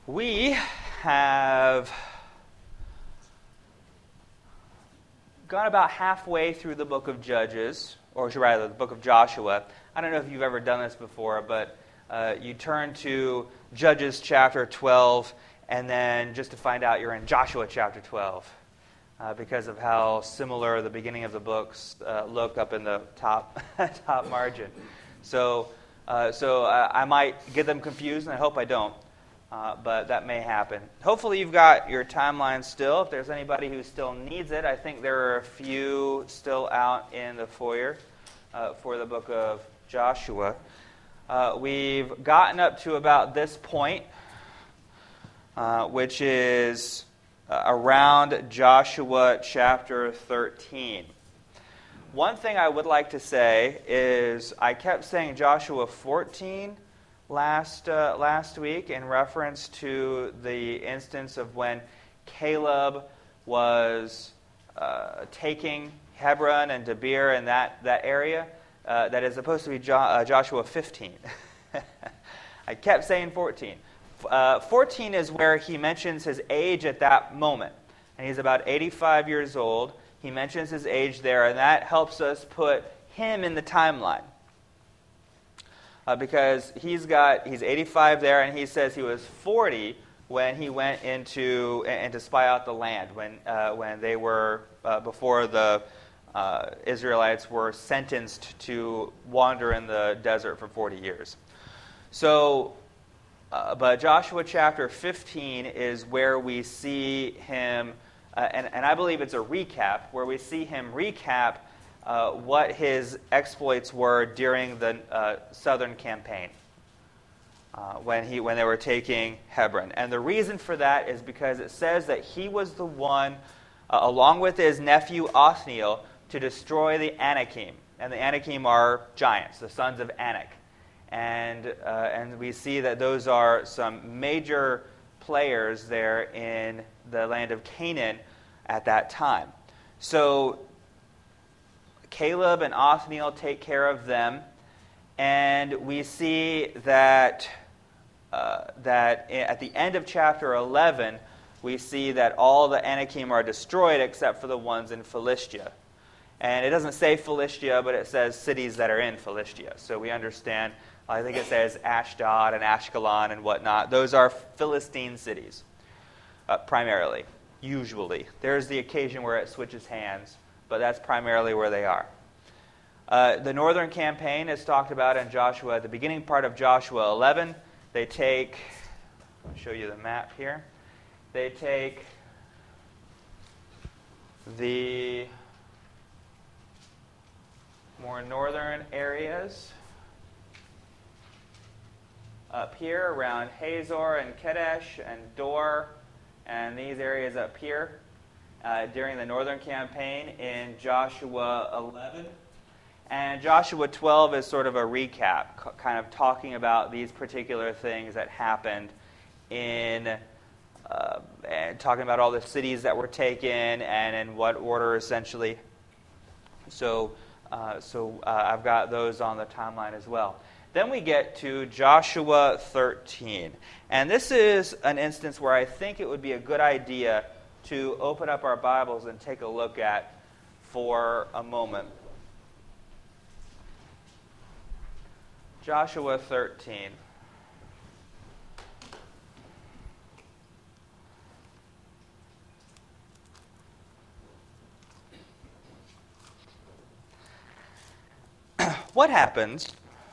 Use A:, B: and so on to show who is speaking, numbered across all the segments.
A: We have gone about halfway through the book of Judges, or rather the book of Joshua. I don't know if you've ever done this before, but you turn to Judges chapter 12, and then just to find out you're in Joshua chapter 12, because of how similar the beginning of the books look up in the top top margin. So I might get them confused, and I hope I don't. But that may happen. Hopefully you've got your timeline still. If there's anybody who still needs it, I think there are a few still out in the foyer for the book of Joshua. We've gotten up to about this point, which is around Joshua chapter 13. One thing I would like to say is I kept saying Joshua 14 last week in reference to the instance of when Caleb was taking Hebron and Debir and that area. That is supposed to be Joshua 15. I kept saying 14. 14 is where he mentions his age at that moment. And he's about 85 years old. He mentions his age there, and that helps us put him in the timeline. Because he's 85 there, and he says he was 40 when he went in to spy out the land, when they were before the Israelites were sentenced to wander in the desert for 40 years. So, but Joshua chapter 15 is where we see him, and I believe it's a recap, where we see him recap what his exploits were during the southern campaign when they were taking Hebron. And the reason for that is because it says that he was the one, along with his nephew Othniel, to destroy the Anakim. And the Anakim are giants, the sons of Anak. And we see that those are some major players there in the land of Canaan at that time. So Caleb and Othniel take care of them, and we see that at the end of chapter 11, we see that all the Anakim are destroyed except for the ones in Philistia. And it doesn't say Philistia, but it says cities that are in Philistia. So we understand, I think it says Ashdod and Ashkelon and whatnot. Those are Philistine cities, primarily, usually. There's the occasion where it switches hands, but that's primarily where they are. The northern campaign is talked about in Joshua, the beginning part of Joshua 11. They take, I'll show you the map here. They take the more northern areas up here around Hazor and Kadesh and Dor, and these areas up here. During the northern campaign in Joshua 11. And Joshua 12 is sort of a recap, kind of talking about these particular things that happened and talking about all the cities that were taken and in what order, essentially. So I've got those on the timeline as well. Then we get to Joshua 13. And this is an instance where I think it would be a good idea to open up our Bibles and take a look at for a moment. Joshua 13. What happens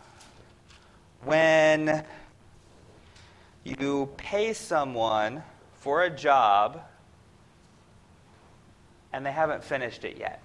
A: when you pay someone for a job and they haven't finished it yet?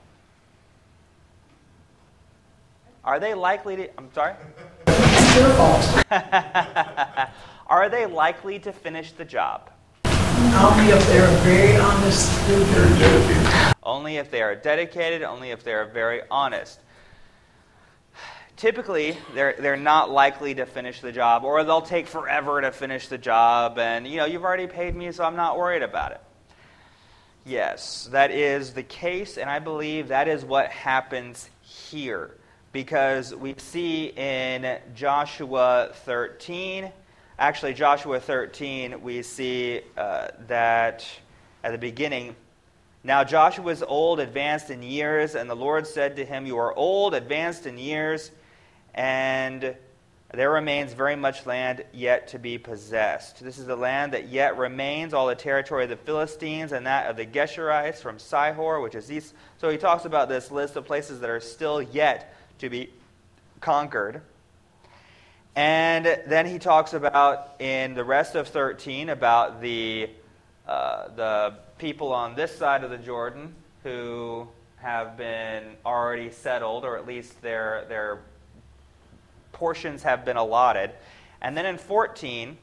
A: Are they likely to... I'm sorry?
B: It's your fault.
A: Are they likely to finish the job?
B: Only if they're very honest.
A: Only if they are dedicated, only if they are very honest. Typically, they're not likely to finish the job, or they'll take forever to finish the job, and, you've already paid me, so I'm not worried about it. Yes, that is the case, and I believe that is what happens here. Because we see in Joshua 13 Actually, Joshua 13, we see that at the beginning, "Now Joshua was old, advanced in years, and the Lord said to him, 'You are old, advanced in years, and there remains very much land yet to be possessed. This is the land that yet remains, all the territory of the Philistines, and that of the Geshurites from Sihor,'" which is east. So he talks about this list of places that are still yet to be conquered. And then he talks about, in the rest of 13, about the people on this side of the Jordan who have been already settled, or at least their portions have been allotted. And then in 14,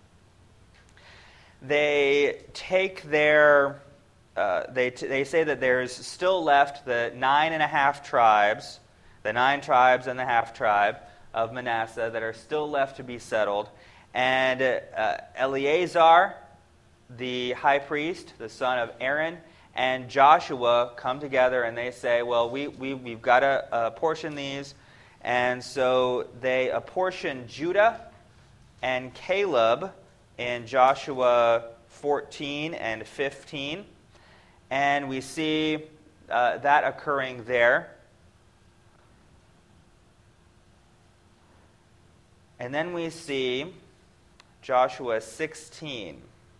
A: they take their, they say that there's still left the 9.5 tribes, the 9 tribes and the half tribe of Manasseh that are still left to be settled. And Eleazar, the high priest, the son of Aaron, and Joshua come together and they say, well, we've got to apportion these. And so they apportion Judah and Caleb in Joshua 14 and 15. And we see that occurring there. And then we see Joshua 16.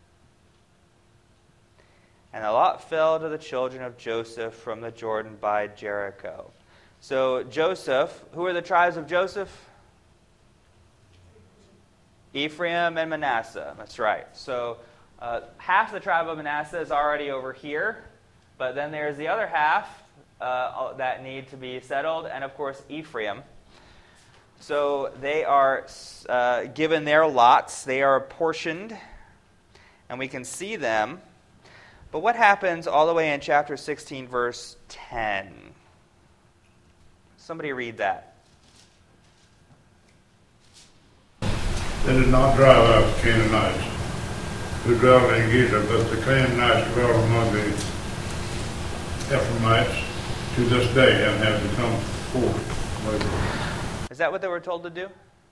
A: "And the lot fell to the children of Joseph from the Jordan by Jericho." So Joseph, who are the tribes of Joseph? Ephraim and Manasseh. That's right. So half the tribe of Manasseh is already over here, but then there's the other half that need to be settled, and of course Ephraim. So they are given their lots. They are apportioned, and we can see them. But what happens all the way in chapter 16, verse 10? Somebody read that.
C: "They did not drive out the Canaanites who dwelt in Giza, but the Canaanites dwelt among the Ephraimites to this day and have become forced laborers."
A: Is that what they were told to do?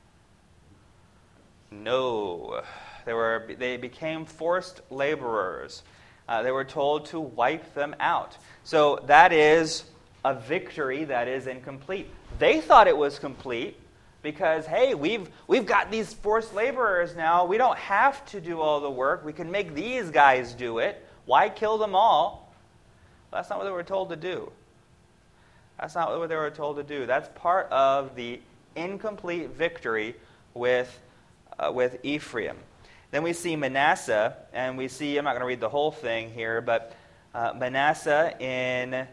A: No. They became forced laborers. They were told to wipe them out. So that is a victory that is incomplete. They thought it was complete because, hey, we've got these forced laborers now. We don't have to do all the work. We can make these guys do it. Why kill them all? Well, that's not what they were told to do. That's not what they were told to do. That's part of the incomplete victory with Ephraim. Then we see Manasseh, and we see, I'm not going to read the whole thing here, but Manasseh in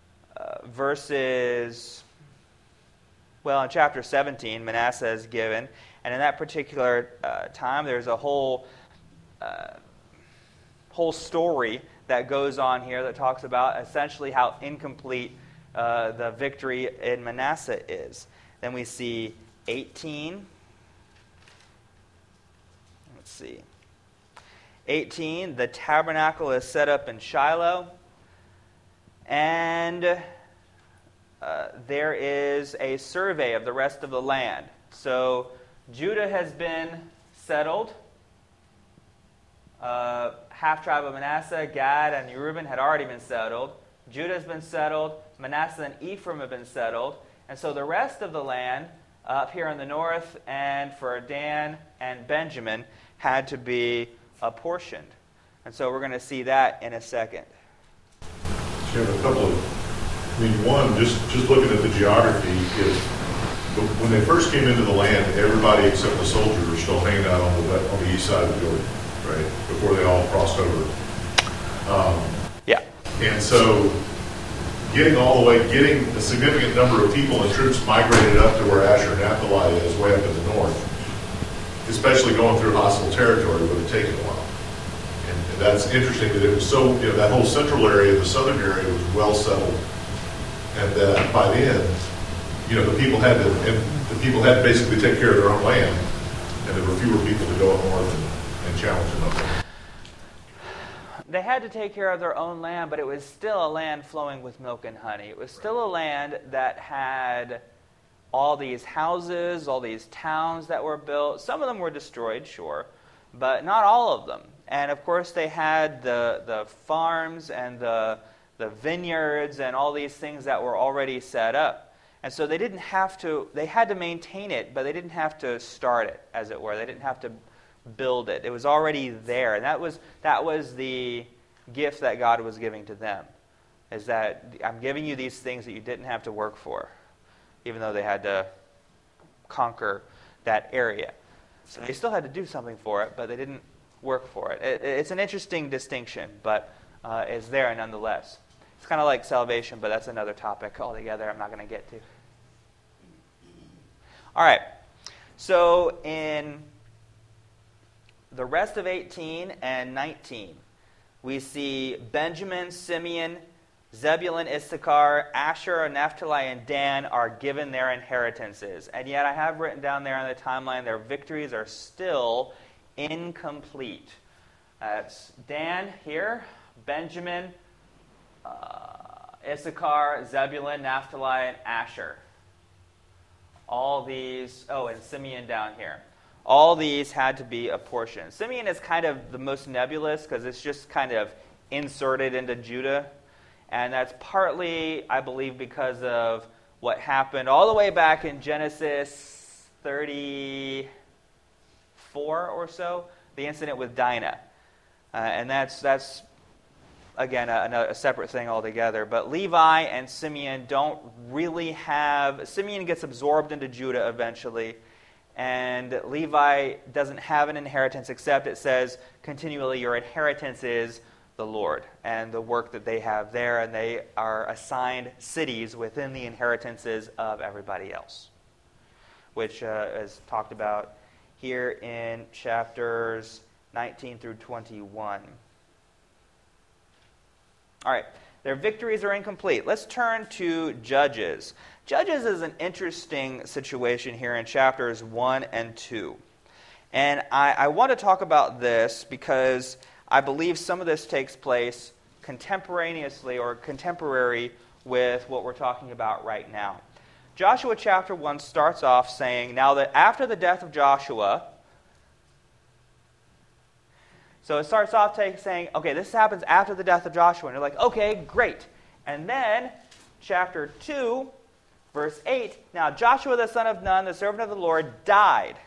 A: in chapter 17, Manasseh is given, and in that particular time, there's a whole story that goes on here that talks about essentially how incomplete the victory in Manasseh is. Then we see 18. Let's see. 18, the tabernacle is set up in Shiloh. And there is a survey of the rest of the land. So Judah has been settled. Half tribe of Manasseh, Gad, and Reuben had already been settled. Judah has been settled. Manasseh and Ephraim have been settled. And so the rest of the land up here in the north and for Dan and Benjamin had to be apportioned. And so we're going to see that in a second.
D: So you have a couple of, one, just looking at the geography, is when they first came into the land, everybody except the soldiers were still hanging out on the east side of the Jordan, right? Before they all crossed over.
A: Yeah.
D: And so getting a significant number of people and troops migrated up to where Asher Naphtali is, way up in the north, especially going through hostile territory, would have taken a while. And that's interesting that it was so, that whole central area, the southern area, was well settled. And that by then, the people had to basically take care of their own land, and there were fewer people to go up north and challenge them up there.
A: They had to take care of their own land, but it was still a land flowing with milk and honey. It was still a land that had all these houses, all these towns that were built. Some of them were destroyed, sure, but not all of them. And of course they had the farms and the vineyards and all these things that were already set up. And so they had to maintain it, but they didn't have to start it, as it were. They didn't have to build it. It was already there. And that was the gift that God was giving to them, is that I'm giving you these things that you didn't have to work for, even though they had to conquer that area. So they still had to do something for it, but they didn't work for it. It's an interesting distinction, but it's there nonetheless. It's kind of like salvation, but that's another topic altogether I'm not going to get to. All right. So in the rest of 18 and 19, we see Benjamin, Simeon, Zebulun, Issachar, Asher, Naphtali, and Dan are given their inheritances. And yet I have written down there on the timeline their victories are still incomplete. That's Dan here, Benjamin, Issachar, Zebulun, Naphtali, and Asher. All these, and Simeon down here. All these had to be apportioned. Simeon is kind of the most nebulous because it's just kind of inserted into Judah. And that's partly, I believe, because of what happened all the way back in Genesis 34 or so, the incident with Dinah. And that's again, a separate thing altogether. But Levi and Simeon don't really have... Simeon gets absorbed into Judah eventually, and Levi doesn't have an inheritance, except it says continually, your inheritance is the Lord, and the work that they have there, and they are assigned cities within the inheritances of everybody else, which is talked about here in chapters 19 through 21. All right, their victories are incomplete. Let's turn to Judges. Judges is an interesting situation here in chapters 1 and 2. And I want to talk about this because I believe some of this takes place contemporaneously or contemporary with what we're talking about right now. Joshua chapter 1 starts off saying, now that after the death of Joshua... So it starts off saying, okay, this happens after the death of Joshua. And you're like, okay, great. And then, chapter 2, verse 8, now Joshua the son of Nun, the servant of the Lord, died.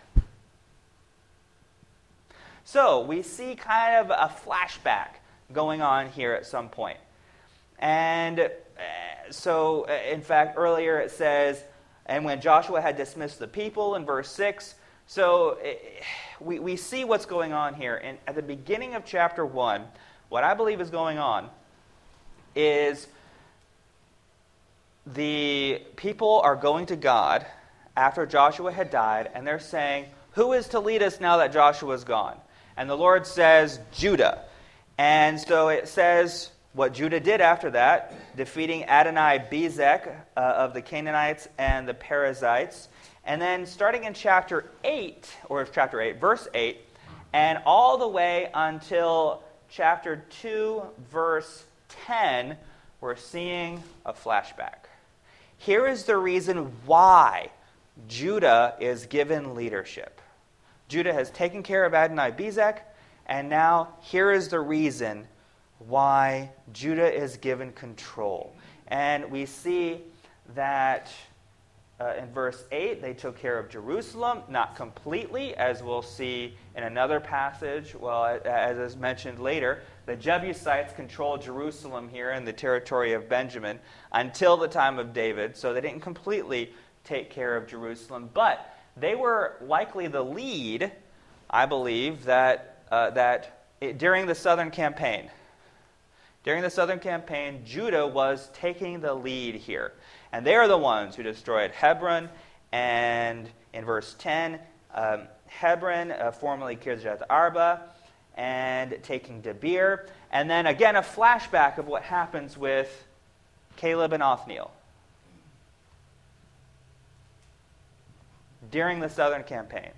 A: So we see kind of a flashback going on here at some point. And so, in fact, earlier it says, and when Joshua had dismissed the people in verse 6, so we see what's going on here. And at the beginning of chapter 1, what I believe is going on is the people are going to God after Joshua had died, and they're saying, who is to lead us now that Joshua's gone? And the Lord says, Judah. And so it says what Judah did after that, defeating Adonai-Bezek of the Canaanites and the Perizzites. And then starting in chapter 8, verse 8, and all the way until chapter 2, verse 10, we're seeing a flashback. Here is the reason why Judah is given leadership. Judah has taken care of Adonai-Bezek, and now here is the reason why Judah is given control. And we see that in verse 8, they took care of Jerusalem, not completely, as we'll see in another passage. Well, as is mentioned later, the Jebusites controlled Jerusalem here in the territory of Benjamin until the time of David, so they didn't completely take care of Jerusalem. But they were likely the lead, I believe, during the southern campaign. During the southern campaign, Judah was taking the lead here. And they are the ones who destroyed Hebron, and in verse 10, Hebron, formerly Kirjath Arba, and taking Debir. And then again, a flashback of what happens with Caleb and Othniel during the southern campaign.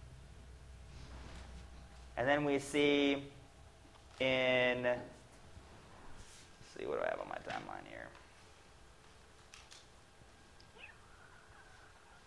A: And then we see let's see, what do I have on my timeline here?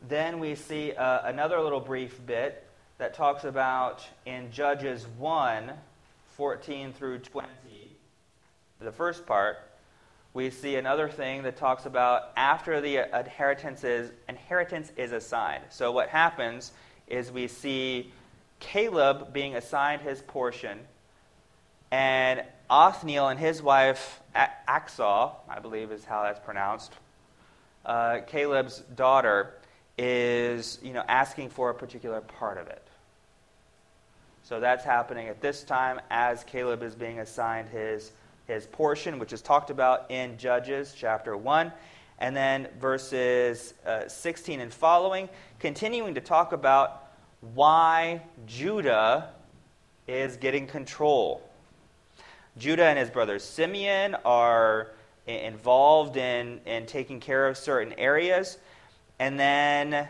A: then we see another little brief bit that talks about in Judges 1, 14 through 20, the first part, we see another thing that talks about after the inheritance is assigned. So what happens is we see Caleb being assigned his portion, and Othniel and his wife Achsah, I believe is how that's pronounced, Caleb's daughter, is asking for a particular part of it. So that's happening at this time as Caleb is being assigned his portion, which is talked about in Judges chapter 1. And then verses 16 and following, continuing to talk about why Judah is getting control. Judah and his brother Simeon are involved in taking care of certain areas. And then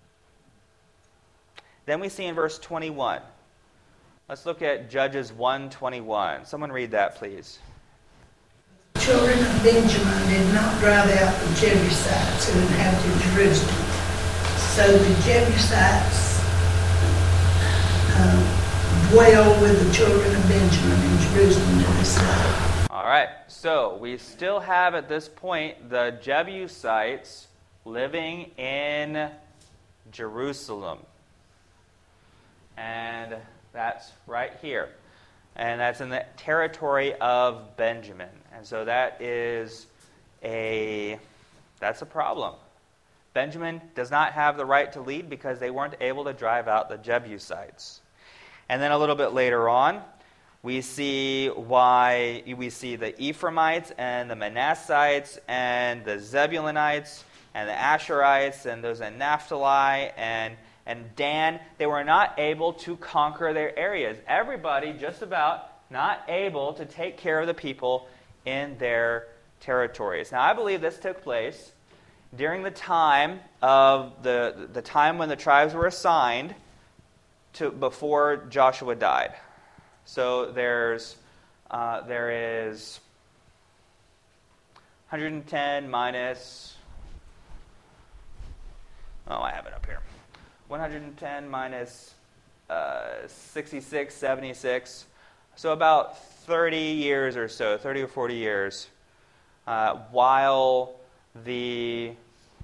A: we see in verse 21. Let's look at Judges 1:21. Someone read that, please.
B: The children of Benjamin did not drive out the Jebusites who inhabited Jerusalem. So the Jebusites dwell with the children of Benjamin in Jerusalem to this day.
A: All right, so we still have at this point the Jebusites living in Jerusalem. And that's right here. And that's in the territory of Benjamin. And so that's a problem. Benjamin does not have the right to lead because they weren't able to drive out the Jebusites. And then a little bit later on, we see the Ephraimites and the Manassites and the Zebulunites and the Asherites and those in Naphtali and Dan. They were not able to conquer their areas. Everybody just about not able to take care of the people in their territories. Now, I believe this took place during the time of the time when the tribes were assigned to before Joshua died. So there is 110 minus. Oh, I have it up here. 110 minus 66, 76. So about 30 years or so, 30 or 40 years, while the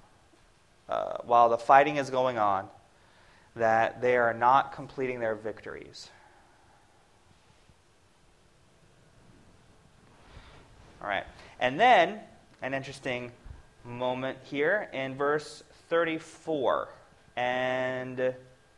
A: fighting is going on, that they are not completing their victories. All right. And then, an interesting moment here in verse 34 and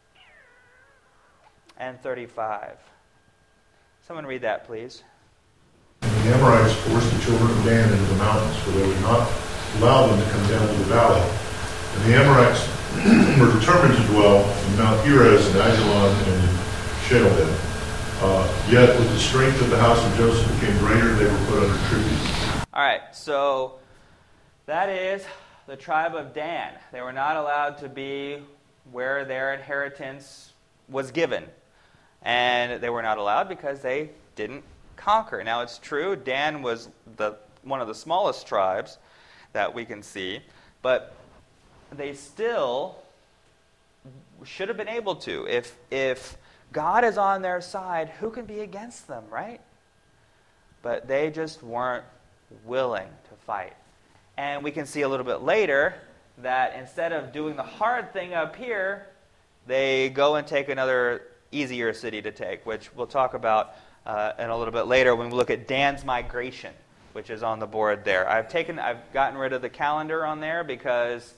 A: 35. Someone read that, please.
D: And the Amorites forced the children of Dan into the mountains, for they would not allow them to come down to the valley. And the Amorites were determined to dwell in Mount Perez and Ajalon and in Shealbim. Yet with the strength of the house of Joseph became greater, they were put under tribute.
A: All right, so that is the tribe of Dan. They were not allowed to be where their inheritance was given. And they were not allowed because they didn't conquer. Now, it's true, Dan was one of the smallest tribes that we can see, but they still should have been able to. If God is on their side, who can be against them, right? But they just weren't willing to fight. And we can see a little bit later that instead of doing the hard thing up here, they go and take another easier city to take, which we'll talk about in a little bit later when we look at Dan's migration, which is on the board there. I've gotten rid of the calendar on there because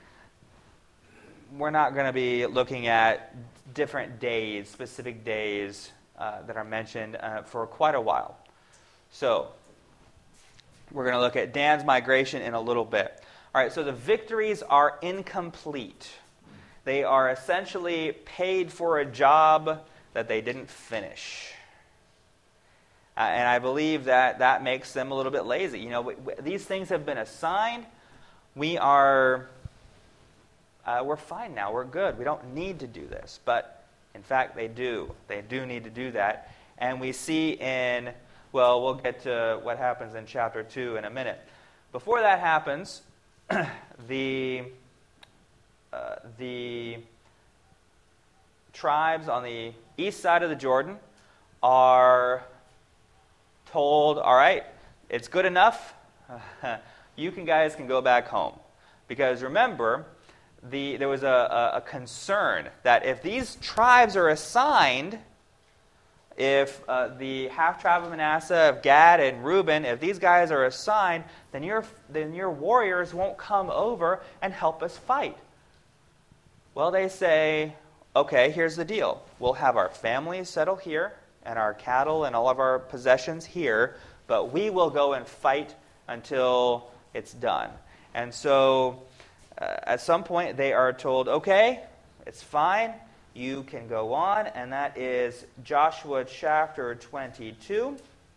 A: we're not going to be looking at different days, specific days that are mentioned for quite a while. So we're going to look at Dan's migration in a little bit. All right, so the victories are incomplete. They are essentially paid for a job that they didn't finish. And I believe that makes them a little bit lazy. You know, these things have been assigned. We're fine now. We're good. We don't need to do this. But, in fact, they do. They do need to do that. And we see we'll get to what happens in chapter 2 in a minute. Before that happens, the the tribes on the east side of the Jordan are told, all right, it's good enough. You guys can go back home. Because remember, there was a concern that if these tribes are assigned, if the half-tribe of Manasseh, of Gad and Reuben, if these guys are assigned, then your warriors won't come over and help us fight. Well, they say, okay, here's the deal. We'll have our families settle here, and our cattle and all of our possessions here, but we will go and fight until it's done. And so, at some point, they are told, okay, it's fine, you can go on, and that is Joshua chapter 22.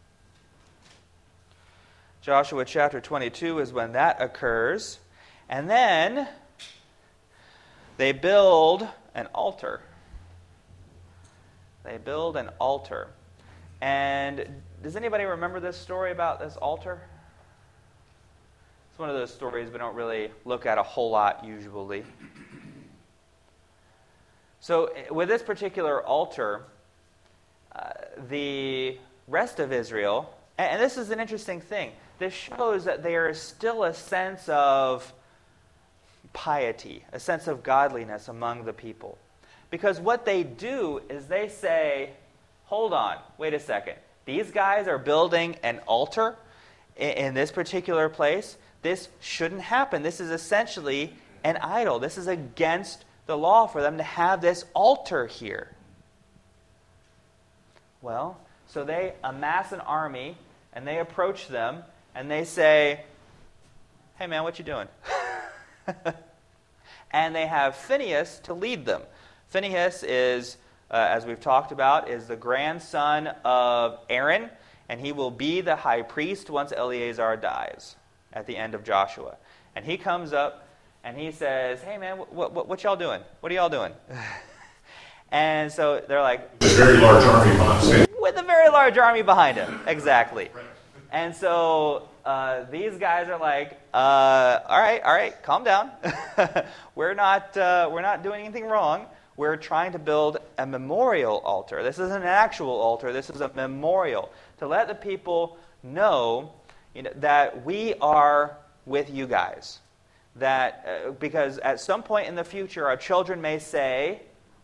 A: Joshua chapter 22 is when that occurs. And then they build an altar. They build an altar. And does anybody remember this story about this altar? It's one of those stories we don't really look at a whole lot usually. So with this particular altar, the rest of Israel, and this is an interesting thing, this shows that there is still a sense of piety, a sense of godliness among the people. Because what they do is they say, hold on, wait a second. These guys are building an altar in this particular place. This shouldn't happen. This is essentially an idol. This is against the law for them to have this altar here. Well, so they amass an army, and they approach them, and they say, hey man, what you doing? And they have Phinehas to lead them. Phinehas is, as we've talked about, is the grandson of Aaron, and he will be the high priest once Eleazar dies at the end of Joshua. And he comes up, and he says, hey man, what y'all doing? What are y'all doing? And so they're like...
D: With a very large army behind him.
A: With a very large army behind him, exactly. And so these guys are like, all right, calm down. We're not doing anything wrong. We're trying to build a memorial altar. This isn't an actual altar. This is a memorial to let the people know, that we are with you guys. That because at some point in the future, our children may say,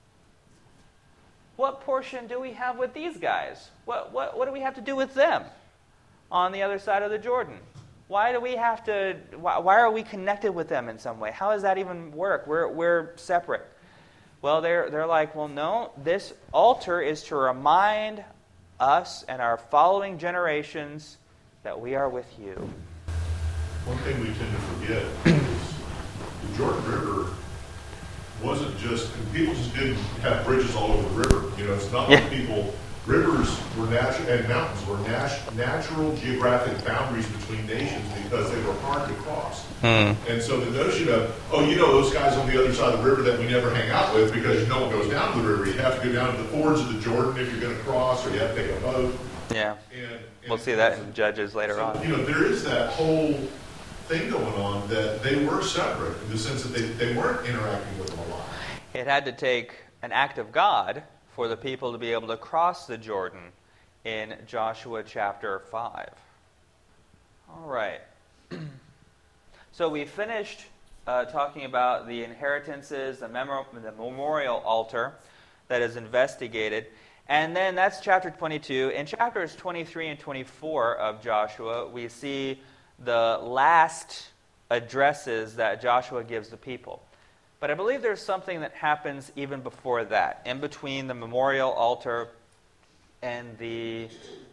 A: what portion do we have with these guys? What do we have to do with them on the other side of the Jordan? Why do we have to? Why are we connected with them in some way? How does that even work? We're separate. Well, they're like, well, no. This altar is to remind us and our following generations that we are with you.
D: One thing we tend to forget is the Jordan River wasn't just, people just didn't have bridges all over the river. It's not like rivers were natural, and mountains were natural geographic boundaries between nations because they were hard to cross. And so the notion of, those guys on the other side of the river that we never hang out with because no one goes down to the river. You have to go down to the fords of the Jordan if you're going to cross, or you have to take a boat.
A: Yeah. And we'll see that in Judges later on.
D: There is that whole thing going on that they were separate in the sense that they weren't interacting with them a lot.
A: It had to take an act of God for the people to be able to cross the Jordan in Joshua chapter 5. All right. So we finished talking about the inheritances, the memorial altar that is investigated. And then that's chapter 22. In chapters 23 and 24 of Joshua, we see the last addresses that Joshua gives the people. But I believe there's something that happens even before that, in between the memorial altar and the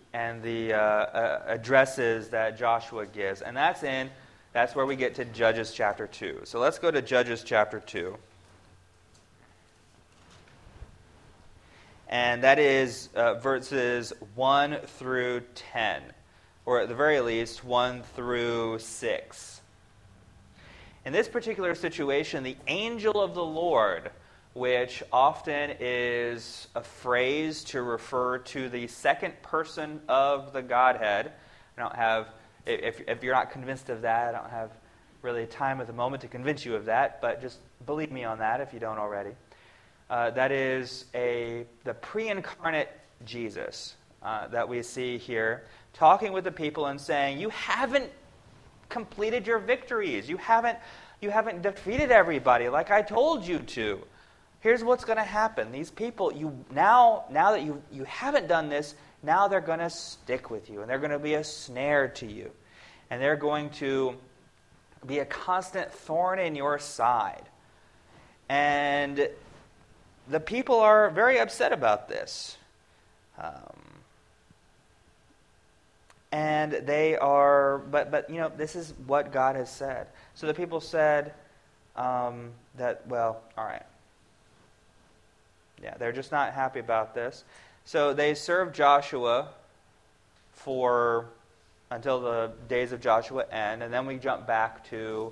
A: addresses that Joshua gives. And that's where we get to Judges chapter 2. So let's go to Judges chapter 2. And that is verses 1 through 10, or at the very least 1 through 6. In this particular situation, the angel of the Lord, which often is a phrase to refer to the second person of the Godhead. I don't have, if you're not convinced of that, I don't have really time at the moment to convince you of that, but just believe me on that if you don't already. That is the pre-incarnate Jesus that we see here, talking with the people and saying, you haven't completed your victories. You haven't defeated everybody like I told you to. Here's what's going to happen. These people, now that you haven't done this, now they're going to stick with you, and they're going to be a snare to you. And they're going to be a constant thorn in your side. And the people are very upset about this. And they are, but this is what God has said. So the people said that, well, all right. Yeah, they're just not happy about this. So they served Joshua until the days of Joshua end, and then we jump back to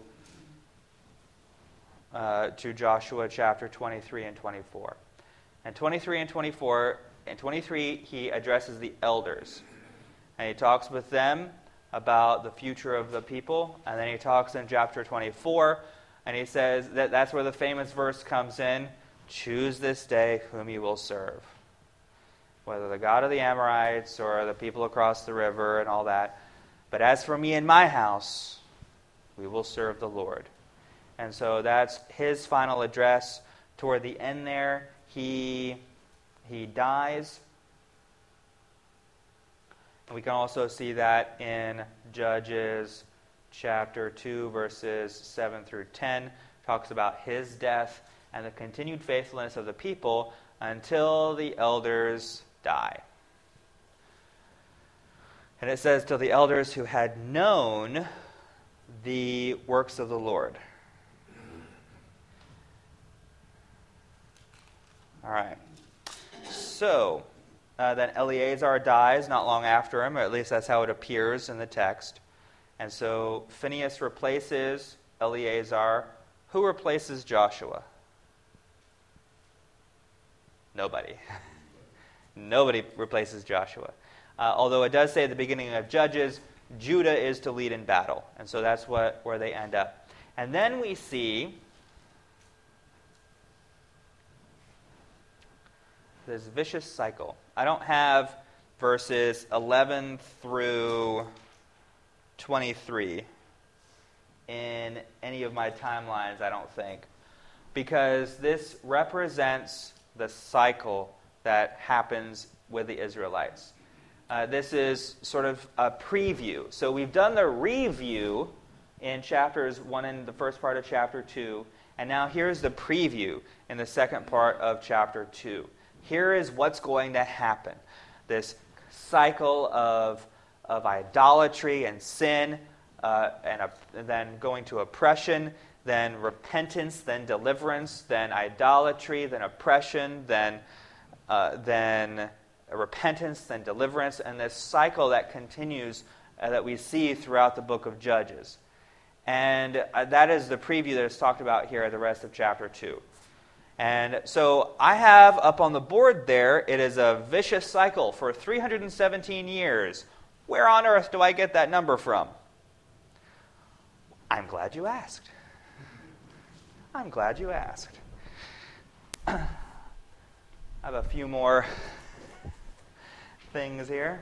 A: Joshua chapter 23 and 24. And 23 and 24, in 23 he addresses the elders. And he talks with them about the future of the people. And then he talks in chapter 24, and he says that's where the famous verse comes in, choose this day whom you will serve. Whether the God of the Amorites or the people across the river and all that. But as for me and my house, we will serve the Lord. And so that's his final address. Toward the end there, he dies. And we can also see that in Judges chapter 2, verses 7 through 10. Talks about his death and the continued faithfulness of the people until the elders die. And it says, till the elders who had known the works of the Lord. All right. So, then Eleazar dies not long after him, or at least that's how it appears in the text. And so Phinehas replaces Eleazar. Who replaces Joshua? Nobody. Nobody replaces Joshua. Although it does say at the beginning of Judges, Judah is to lead in battle. And so that's where they end up. And then we see this vicious cycle. I don't have verses 11 through 23 in any of my timelines, I don't think. Because this represents the cycle that happens with the Israelites. This is sort of a preview. So we've done the review in chapters 1 and the first part of chapter 2. And now here's the preview in the second part of chapter 2. Here is what's going to happen. This cycle of idolatry and sin, and then going to oppression, then repentance, then deliverance, then idolatry, then oppression, then repentance, then deliverance, and this cycle that continues that we see throughout the book of Judges. And that is the preview that is talked about here at the rest of chapter 2. And so I have up on the board there, it is a vicious cycle for 317 years. Where on earth do I get that number from? I'm glad you asked. I'm glad you asked. I have a few more things here.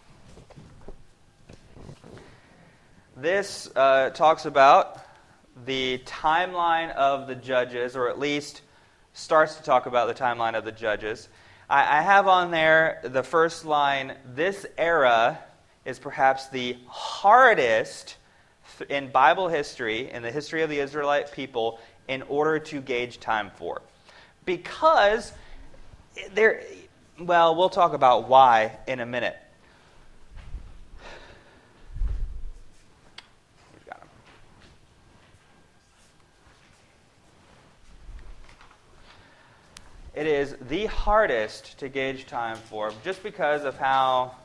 A: This talks about the timeline of the judges, or at least starts to talk about the timeline of the judges. I have on there the first line, this era is perhaps the hardest in Bible history, in the history of the Israelite people, in order to gauge time for. Because we'll talk about why in a minute. It is the hardest to gauge time for, just because of how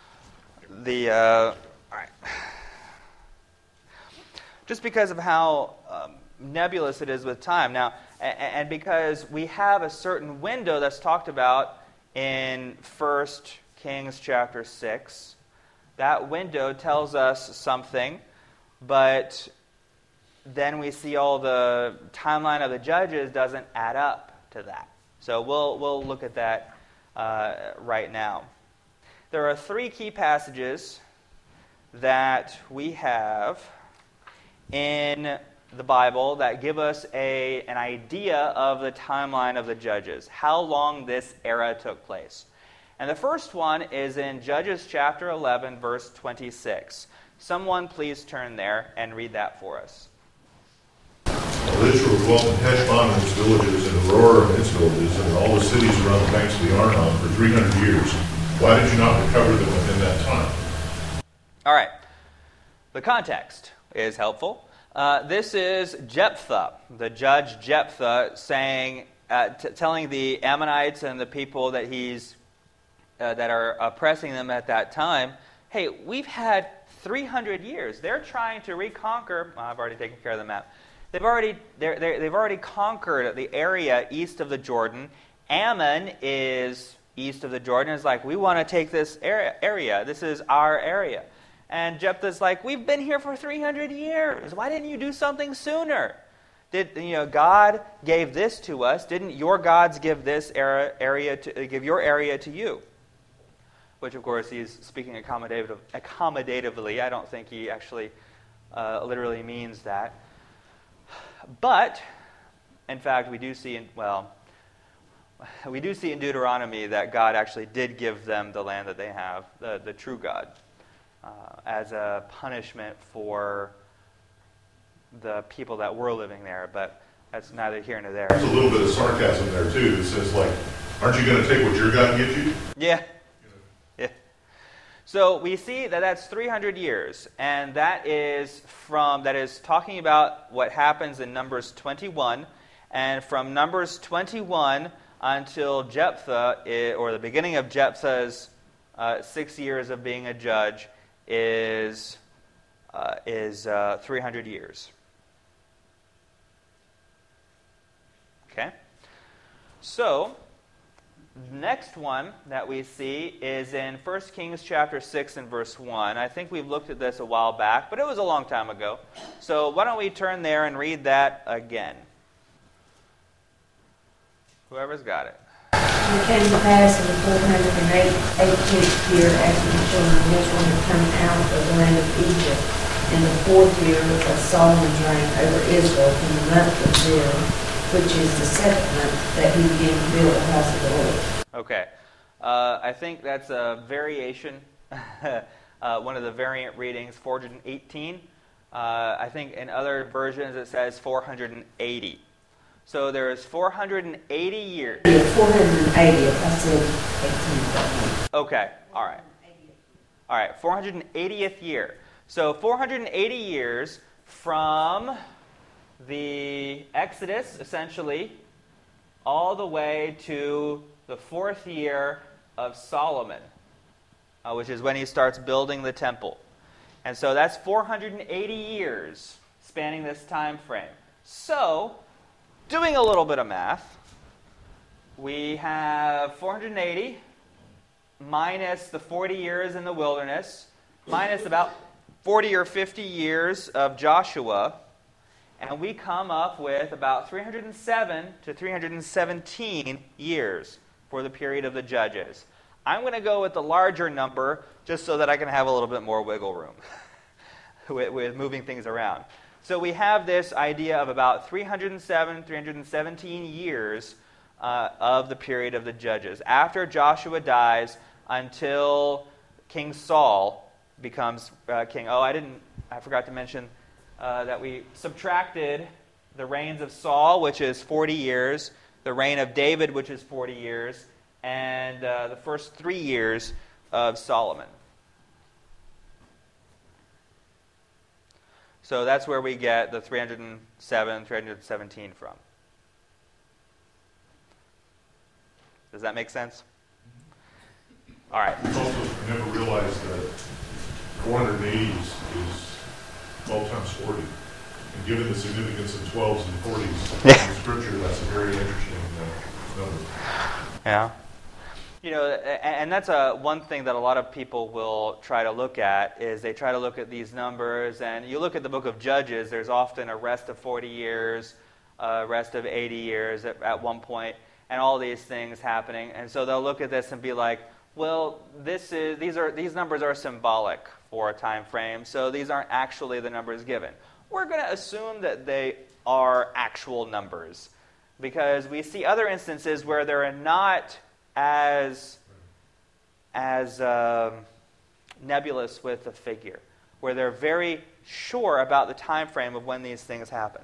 A: nebulous it is with time. Now, and because we have a certain window that's talked about in 1 Kings chapter 6. That window tells us something, but then we see all the timeline of the Judges doesn't add up to that. So we'll look at that right now. There are 3 key passages that we have in the Bible that give us an idea of the timeline of the Judges, how long this era took place. And the first one is in Judges chapter 11, verse 26. Someone please turn there and read that for us.
D: Israel dwelt in Heshbon and its villages, and Aurora and its villages, and all the cities around the banks of the Arnon for 300 years. Why did you not recover them within that time?
A: All right. The context is helpful. This is Jephthah, the judge Jephthah, saying, telling the Ammonites and the people that that are oppressing them at that time, hey, we've had 300 years. They're trying to reconquer. I've already taken care of the map. They've already conquered the area east of the Jordan. Ammon is east of the Jordan. It's like, we want to take this area. This is our area. And Jephthah's like, we've been here for 300 years. Why didn't you do something sooner? God gave this to us. Didn't your gods give this give your area to you? Which, of course, he's speaking accommodatively. I don't think he actually literally means that. But, in fact, we do see in Deuteronomy that God actually did give them the land that they have, the true God, as a punishment for the people that were living there. But that's neither here nor there.
D: There's a little bit of sarcasm there, too, that says, like, aren't you going to take what your God gives you?
A: Yeah. Yeah. So we see that that's 300 years, and that is talking about what happens in Numbers 21, and from Numbers 21 until Jephthah, or the beginning of Jephthah's 6 years of being a judge, is 300 years. Okay? So, the next one that we see is in 1 Kings chapter 6 and verse 1. I think we've looked at this a while back, but it was a long time ago. So why don't we turn there and read that again? Whoever's got it.
E: And it came to pass in the 418th year after the children of Israel had come out of the land of Egypt, in the 4th year of Solomon's reign over Israel, in the month of Zir, which is the 7th month, that he began to build the house of the Lord.
A: Okay. I think that's a variation, one of the variant readings, 418. I think in other versions it says 480. So there's 480 years.
E: Yeah, 480. I said 18.
A: Okay. All right. All right. 480th year. So 480 years from the Exodus, essentially, all the way to the 4th year of Solomon, which is when he starts building the temple. And so that's 480 years spanning this time frame. So, doing a little bit of math, we have 480 minus the 40 years in the wilderness, minus about 40 or 50 years of Joshua, and we come up with about 307 to 317 years for the period of the Judges. I'm going to go with the larger number just so that I can have a little bit more wiggle room with moving things around. So we have this idea of about 307, 317 years of the period of the Judges. After Joshua dies until King Saul becomes king. Oh, I forgot to mention that we subtracted the reigns of Saul, which is 40 years, the reign of David, which is 40 years, and the first 3 years of Solomon. So that's where we get the 307, 317 from. Does that make sense? All right.
D: Also, I never realized that 480 is 12 times 40. And given the significance of 12s and 40s in Scripture, that's a very interesting number.
A: Yeah. And that's one thing that a lot of people will try to look at, is they try to look at these numbers, and you look at the book of Judges, there's often a rest of 40 years, a rest of 80 years at one point, and all these things happening. And so they'll look at this and be like, well, these numbers are symbolic for a time frame, so these aren't actually the numbers given. We're going to assume that they are actual numbers, because we see other instances where they're not as nebulous with the figure, where they're very sure about the time frame of when these things happen.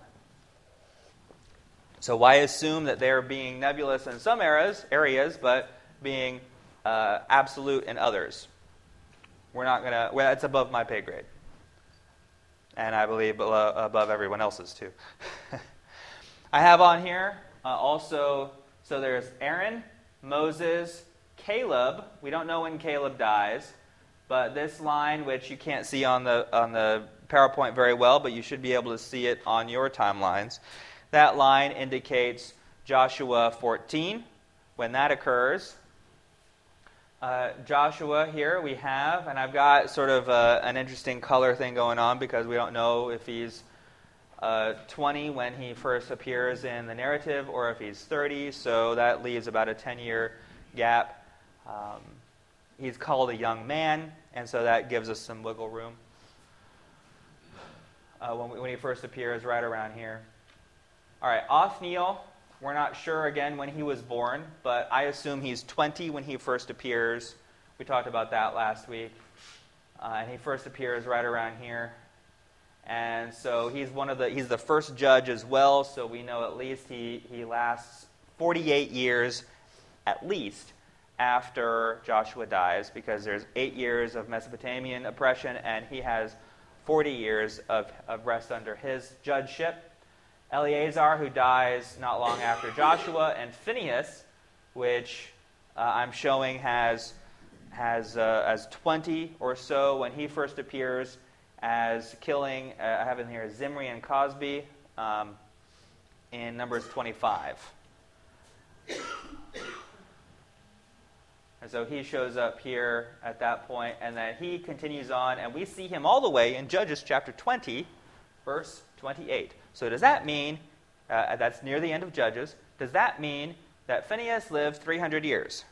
A: So why assume that they're being nebulous in some areas, but being absolute in others? We're not going to. Well, it's above my pay grade, and I believe above everyone else's too. I have on here also. So there's Aaron, Moses, Caleb. We don't know when Caleb dies, but this line, which you can't see on the PowerPoint very well, but you should be able to see it on your timelines. That line indicates Joshua 14, when that occurs. Joshua here we have, and I've got sort of an interesting color thing going on because we don't know if he's 20 when he first appears in the narrative, or if he's 30, so that leaves about a 10-year gap. He's called a young man, and so that gives us some wiggle room. When he first appears, right around here. All right, Othniel, we're not sure again when he was born, but I assume he's 20 when he first appears. We talked about that last week. And he first appears right around here. And so he's the first judge as well, so we know at least he lasts 48 years at least after Joshua dies, because there's 8 years of Mesopotamian oppression, and he has 40 years of rest under his judgeship. Eleazar, who dies not long after Joshua, and Phinehas, which I'm showing has 20 or so when he first appears, as killing, I have in here Zimri and Cosby in Numbers 25. And so he shows up here at that point, and then he continues on, and we see him all the way in Judges chapter 20, verse 28. So does that mean, that's near the end of Judges, does that mean that Phinehas lived 300 years?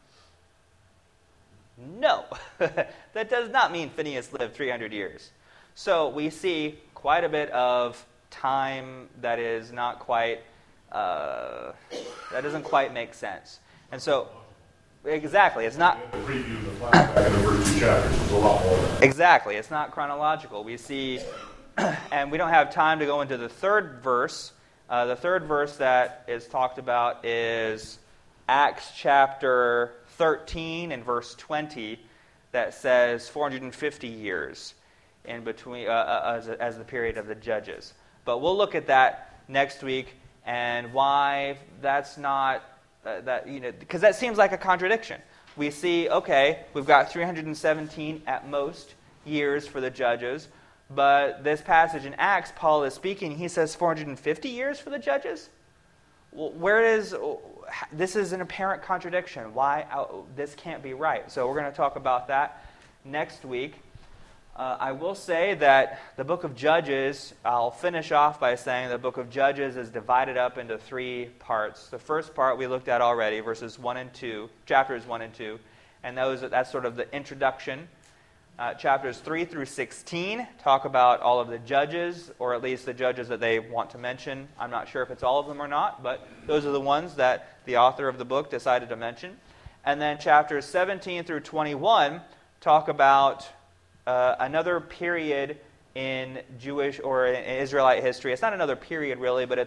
A: No, that does not mean Phinehas lived 300 years. So we see quite a bit of time that is not quite, that doesn't quite make sense. And so, exactly, it's not...
D: The preview of the flashback in the first 2 chapters was a lot more than that.
A: Exactly, it's not chronological. We see, and we don't have time to go into the third verse. The third verse that is talked about is Acts chapter 13 and verse 20, that says 450 years in between as the period of the judges. But we'll look at that next week, and why that's not because that seems like a contradiction. We see, okay, we've got 317 at most years for the judges, but this passage in Acts, Paul is speaking, he says 450 years for the judges? Well, this is an apparent contradiction. Why? This can't be right. So we're going to talk about that next week. I will say that the book of Judges, I'll finish off by saying the book of Judges is divided up into 3 parts. The first part we looked at already, chapters 1 and 2, and that's sort of the introduction. Chapters 3 through 16 talk about all of the judges, or at least the judges that they want to mention. I'm not sure if it's all of them or not, but those are the ones that the author of the book decided to mention. And then chapters 17 through 21 talk about another period in Jewish or in Israelite history. It's not another period really, but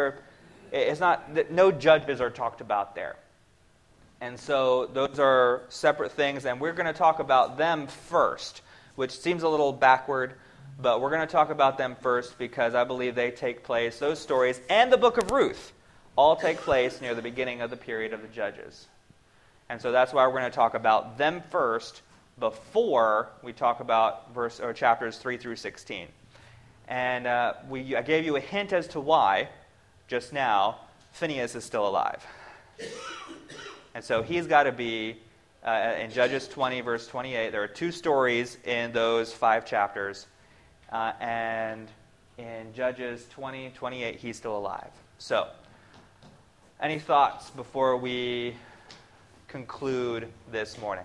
A: no judges are talked about there. And so those are separate things, and we're going to talk about them first, which seems a little backward, but we're going to talk about them first because I believe they take place, those stories, and the book of Ruth, all take place near the beginning of the period of the judges. And so that's why we're going to talk about them first before we talk about chapters 3 through 16. And I gave you a hint as to why, just now, Phinehas is still alive. And so he's got to be, in Judges 20, verse 28, there are 2 stories in those 5 chapters. And in Judges 20, 28, he's still alive. So, any thoughts before we conclude this morning?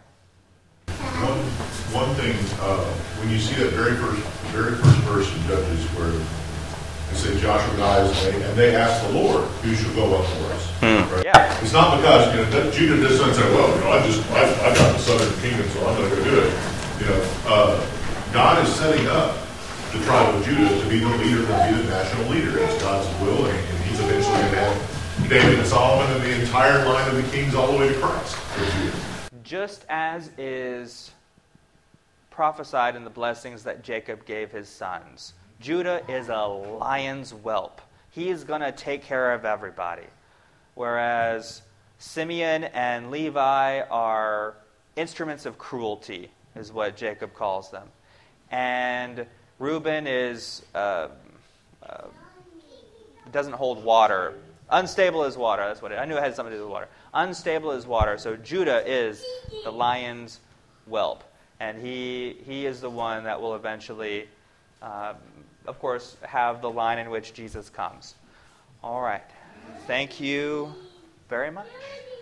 D: One thing, when you see that very first verse in Judges where it said Joshua dies, and they ask the Lord, who shall go up for us? Right?
A: Yeah.
D: It's not because Judah doesn't say, well, I got the southern kingdom, so I'm going to go do it. God is setting up the tribe of Judah to be the leader, to be the national leader. It's God's will, and he's eventually going to have David and Solomon and the entire line of the kings all the way to Christ for Judah.
A: Just as is prophesied in the blessings that Jacob gave his sons, Judah is a lion's whelp. He is going to take care of everybody. Whereas Simeon and Levi are instruments of cruelty, is what Jacob calls them. And Reuben is doesn't hold water. Unstable as water, that's what I knew it had something to do with water. Unstable as water. So Judah is the lion's whelp. And he is the one that will eventually, of course, have the line in which Jesus comes. All right. Thank you very much.